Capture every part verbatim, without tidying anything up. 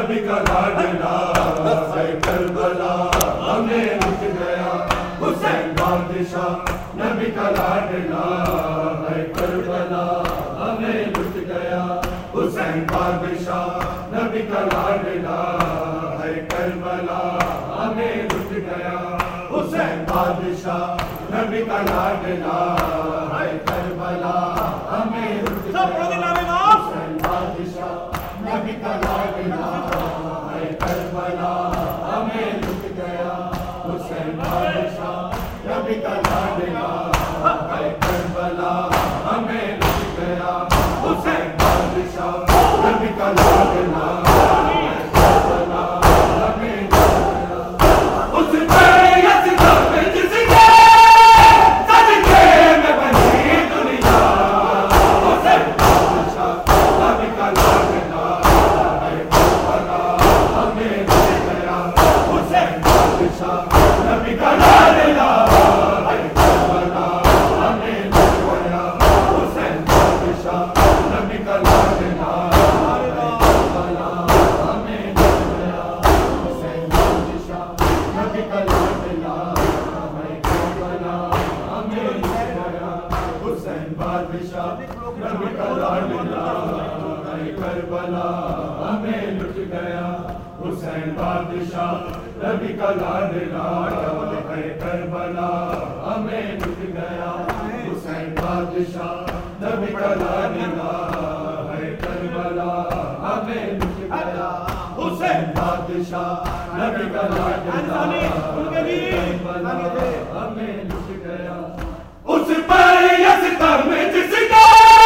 नबी का लाडला है करबला हमें लुट गया हुसैन बादशाह नबी का लाडला है करबला हमें लुट गया हुसैन बादशाह नबी का लाडला है करबला हमें लुट गया हुसैन बादशाह नबी का लाडला है करबला हमें लुट गया हुसैन बादशाह नबी का लाडला है करबला हमें लुट गया हुसैन बादशाह नबी का लाडला है करबला हमें लुट गया हुसैन बादशाह नबी का लाडला है करबला हमें लुट गया उस पे यज़दा में जिसके सदके में बनी दुनिया हुसैन बादशाह नबी का लाडला है करबला हमें लुट गया हुसैन बादशाह नबी का लाडला है करबला हमें लुट गया हुसैन बादशाह नबी का लाडला है करबला हमें लुट गया हुसैन बादशाह नबी का लाडला है करबला हमें लुट गया हुसैन बादशाह नबी का लाडला है करबला हमें लुट गया हुसैन बादशाह नबी का लाडला है करबला हमें लुट गया हुसैन बादशाह नबी का लाडला है करबला हमें लुट गया हुसैन बादशाह नबी का लाडला है करबला हमें लुट गया उस पर यज़दा में जिसके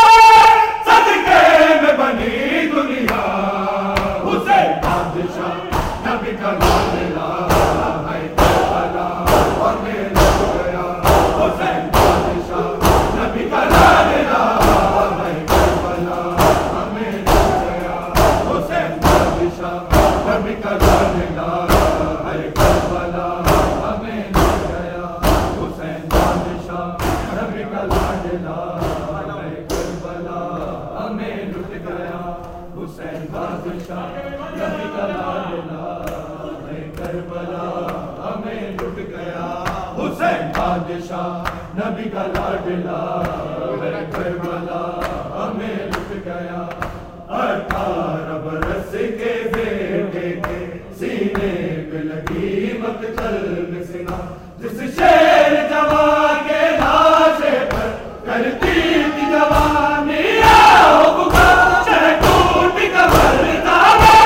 सदके में बनी दुनिया हुसैन बादशाह नबी का लाडला है करबला हमें लुट गया हुसैन बादशाह नबी का लाडला है करबला हमें लुट गया हुसैन बादशाह नबी का लाडला है करबला हमें लुट गया हुसैन बादशाह नबी का लाडला है करबला हमें लुट गया हुसैन बादशाह नबी का लाडला है करबला हमें लुट गया हुसैन बादशाह नबी का लाडला है करबला हमें लुट गया अठारह बरस के बेटे के सीने पे लगी मकतल में सिना जिस शेर जवान के लाशे पर करती थी जवानी आओ पुकार चाहे टूटी कमर दावे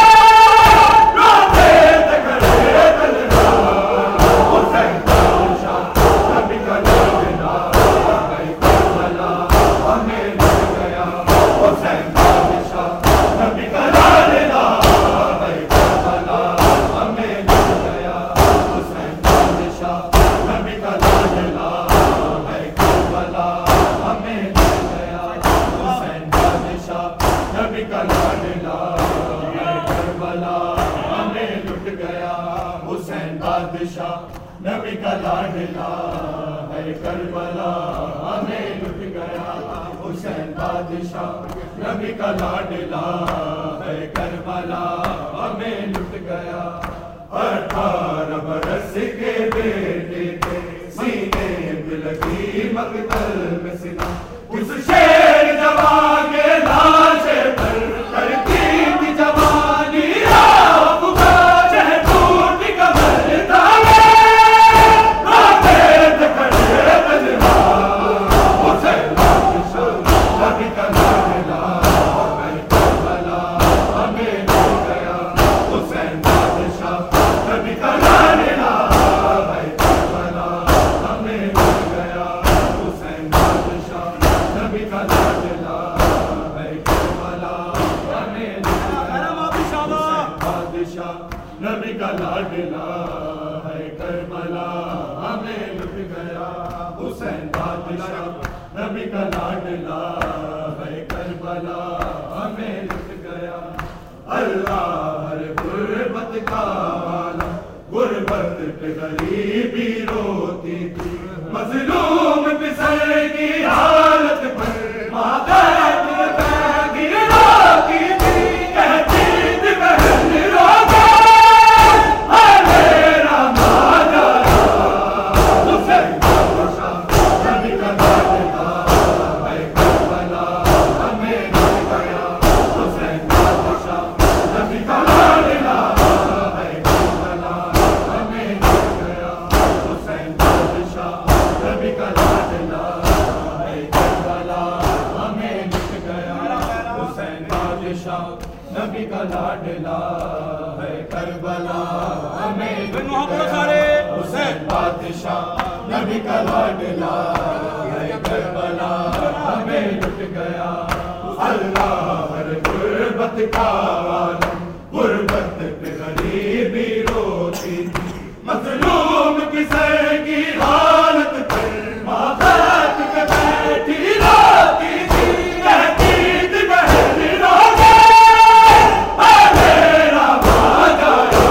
रोते थे खड़े तलवार हुसैन बादशाह नबी का लाडला है करबला हमें लुट गया हुसैन बादशाह नबी का लाडला है करबला हमें लुट गया हुसैन बादशाह नबी का लाडला है करबला हमें लुट गया हुसैन बादशाह नबी का लाडला है करबला हमें लुट गया हुसैन बादशाह नबी का लाडला है करबला हमें लुट गया हुसैन बादशाह नबी का लाडला है करबला हमें लुट गया अठारह बरस के बेटे के सीने पे लगी मकतल में सिना उस शेर जवान के लाशे पर करती थी जवानी आओ पुकार चाहे टूटी कमर दावे रोते थे खड़े तलवार हुसैन बादशाह नबी का लाडला है करबला हमें लुट गया हुसैन बादशाह नबी का लाडला है करबला हमें लुट गया हुसैन बादशाह नबी का लाडला है करबला हमें लुट गया हुसैन बादशाह नबी का लाडला है करबला हमें लुट गया हुसैन बादशाह नबी का लाडला है करबला हमें लुट गया अल्लाह हर गुर्बत का वाला गुर्बत पे गरीबी रोती थी मजलूम पिसर की हालत पर माता गिरा की थी कहती थी बहन रो लाडला है करबला हमें लुट गया। सारे हुसैन बादशाह नबी का लाडला है करबला हमें लुट गया। अल्लाह हर गुर्बत का आलम गुर्बत पे गरीबी रोती थी मजलूम की सर की हालत पर माँ बाप पे बैठी रोती थी कहती थी बहन रो गए मेरा भाग आया।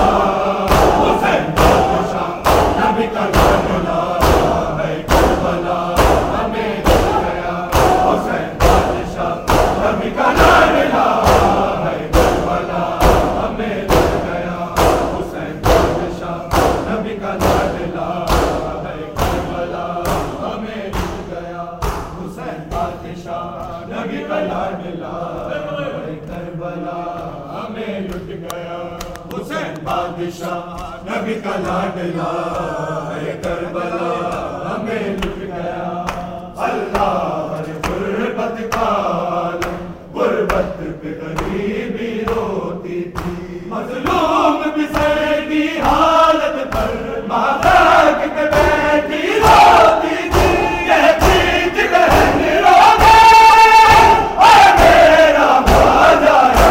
हुसैन बादशाह नबी का लाडला है करबला हमें लुट गया। हुसैन बादशाह नबी का लाडला है करबला हमें लुट गया। हुसैन बादशाह नबी का लाडला है करबला हमें लुट गया। हुसैन बादशाह नबी का लाडला है करबला हमें लुट गया। हुसैन बादशाह नबी का लाडला है करबला हमें लुट गया। अल्लाह हर गुर्बत का आलम गुर्बत पे गरीबी रोती थी मजलूम की सर की हालत पर माँ बाप पे बैठी रोती थी कहती थी बहन रो गए मेरा भाग आया।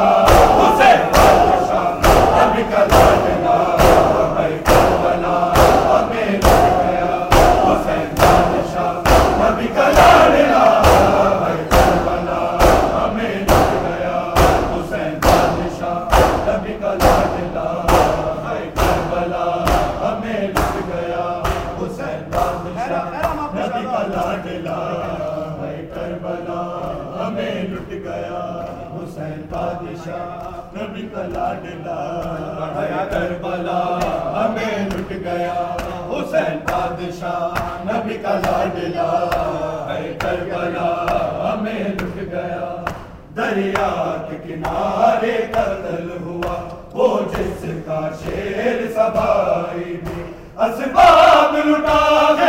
हुसैन बादशाह नबी का लाडला है करबला हमें लुट गया। हुसैन बादशाह नबी का लाडला है करबला हमें लुट गया। हुसैन बादशाह नबी का लाडला है करबला हमें लुट गया। हुसैन बादशाह नबी का लाडला है करबला हमें लुट गया। हुसैन बादशाह नबी का लाडला है करबला हमें लुट गया। हुसैन बादशाह नबी का लाडला है करबला हमें लुट गया। दरिया के किनारे कत्ल हुआ वो जिसका शेर सभाई भी असबाब लुटा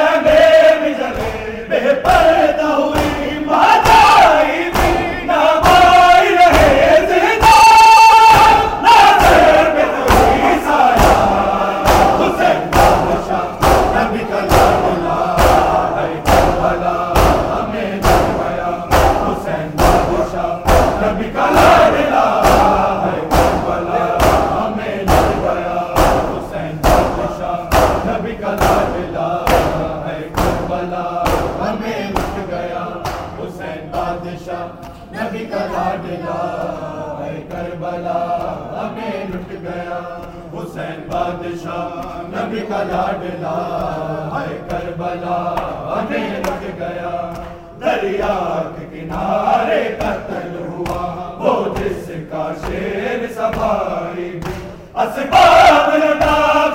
गए में जले बेपर्दा हुई माताई भी ना कोई रहे जिंदा ना सर पे कोई साया। हुसैन बादशाह नबी का लाडला है करबला हमें लुट गया। हुसैन बादशाह नबी का लाडला है करबला हमें लुट गया। हुसैन बादशाह नबी का लाडला है करबला हमें लुट गया। हुसैन बादशाह नबी का लाडला है करबला हमें लुट गया। हुसैन बादशाह नबी का लाडला है करबला हमें लुट गया। दरिया के किनारे कत्ल हुआ वो जिसका शेर सभाई भी असबाब लुटा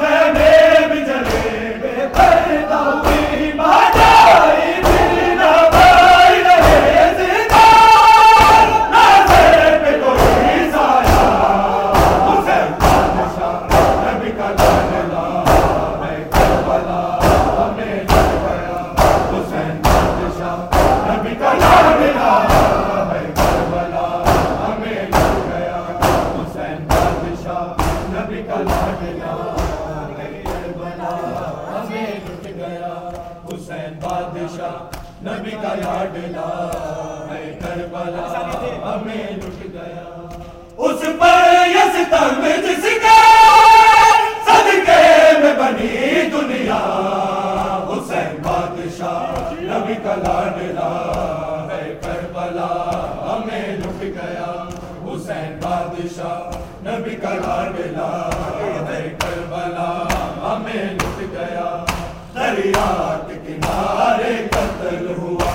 गए में जले बेपर्दा हुई माताई भी ना कोई रहे जिंदा ना सर पे कोई साया। हुसैन बादशाह नबी का लाडला है करबला हमें लुट गया। हुसैन बादशाह नबी का लाडला है करबला हमें लुट गया। हुसैन बादशाह नबी का लाडला है करबला हमें लुट गया। हुसैन बादशाह नबी का लाडला है करबला हमें लुट गया। उस पर ये सितम जिसके सदके में बनी दुनिया। हुसैन बादशाह नबी का लाडला है करबला हमें लुट गया। हुसैन बादशाह नबी का लाडला है करबला हमें लुट गया। दरिया के किनारे कत्ल हुआ